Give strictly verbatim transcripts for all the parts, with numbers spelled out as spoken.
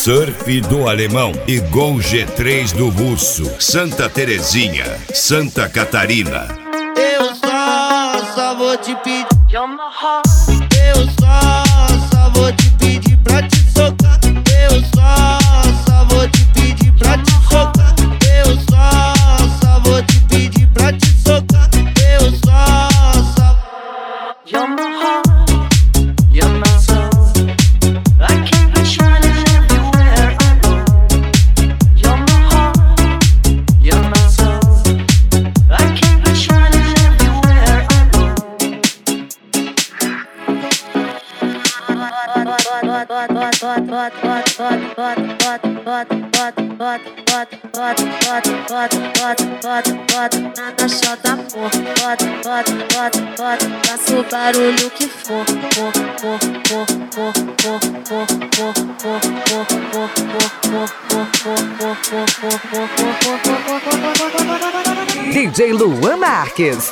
Surf do Alemão e Gol G três do Russo. Santa Terezinha, Santa Catarina. Eu só, só vou te pedir. Eu só, só vou te pedir pra te socar. Eu só, só vou te pedir pra te socar. Eu só, só vou te pedir pra te socar. Eu só, só. You're my heart, you're my soul. I keep it shining everywhere I go. You're my heart, you're my soul. I keep it shining everywhere I go. Na chota, for, bota, bota, bota, bota, faça o barulho que for, for, for, for, for, for, for, for, for, for, for, for, for, D J Luan Marques.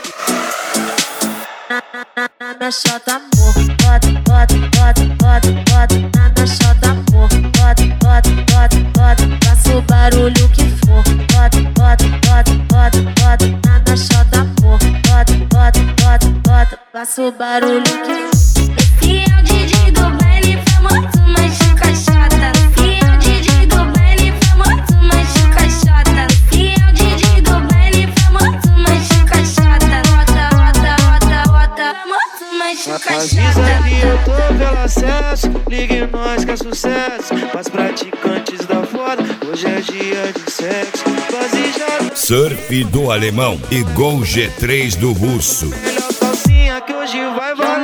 Na chota, amor, bota, bota, bota, bota, bota, na chota, amor, bota, bota, bota, bota, faça o barulho que for, bota, bota, bota, bota, bota, na chota, amor, bota, bota, bota, bota, faça o barulho que for. Esse é o D J do baile famoso, mas de caixota. Esse é o D J do baile famoso, mas de caixota. Esse é o D J do baile famoso, mas de caixota. Rota, rota, rota, rota, famoso, mas de caixota. Avisa que eu tô pelo acesso, ligue nós que é sucesso. Pras praticantes da foda, hoje é dia de sexo. Quase já. Surf do Alemão e Gol G três do Russo. Melhor calcinha que hoje vai valer.